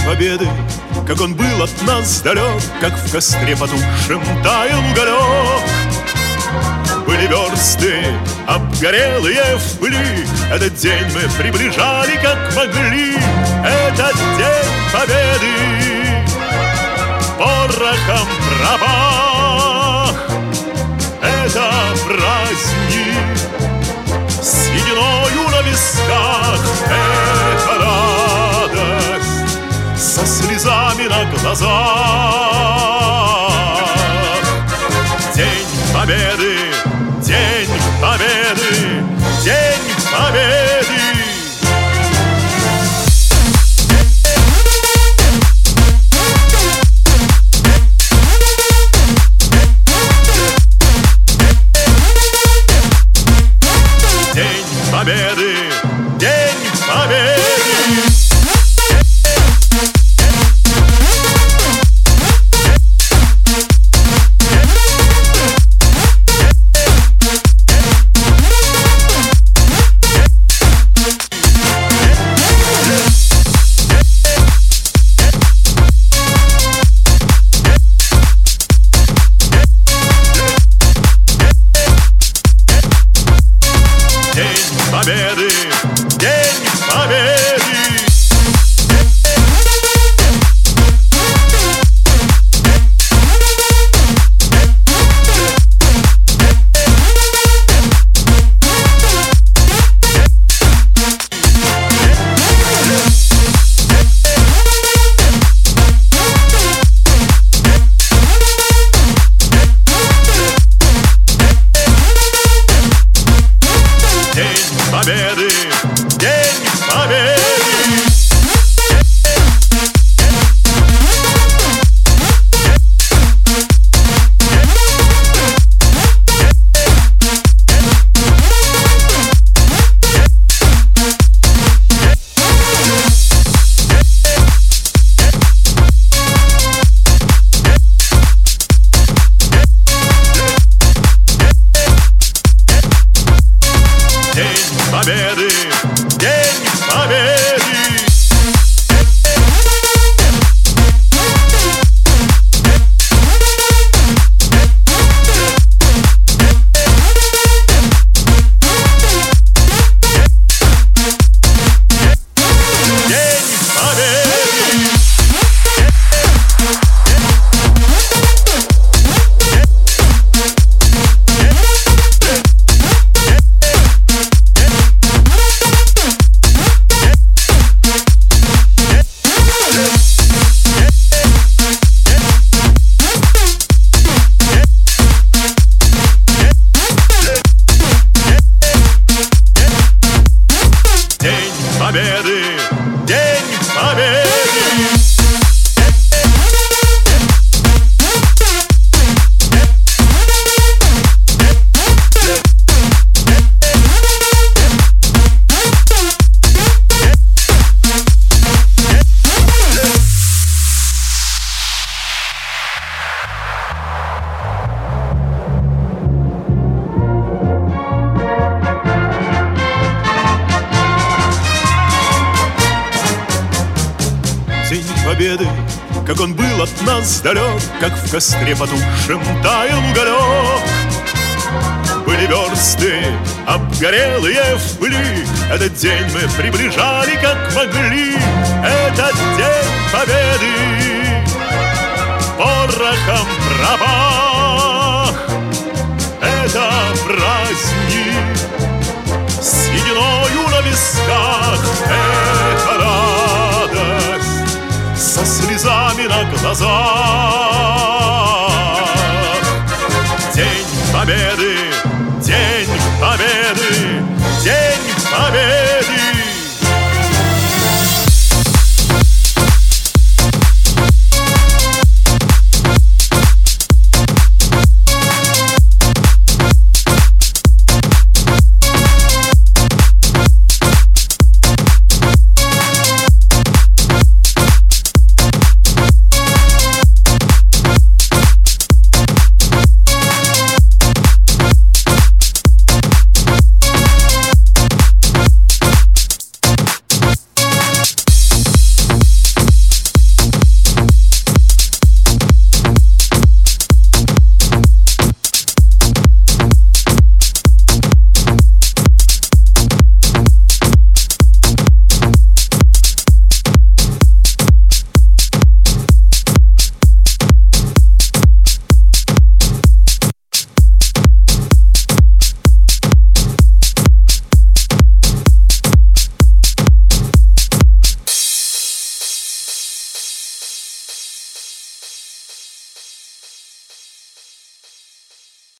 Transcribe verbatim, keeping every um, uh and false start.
победы, как он был от нас далек, как в костре потухшем таял уголек. Были версты обгорелые в пыли, этот день мы приближали, как могли. Этот день победы порохом пропах. Это праздник с сединою на висках. Это радость со слезами на глазах. День победы, день победы, день победы. День победы, день победы. Победы, день победы. Победы, день победы. Победы, день победы. Победы, день победы. День победы, как он был от нас далек, как в костре потухшем таял уголек. Были версты обгорелые в пыли, этот день мы приближали, как могли. Этот день победы порохом пропах. Это праздник с сединою на висках. Это радость со слезами на глазах. День победы, день победы.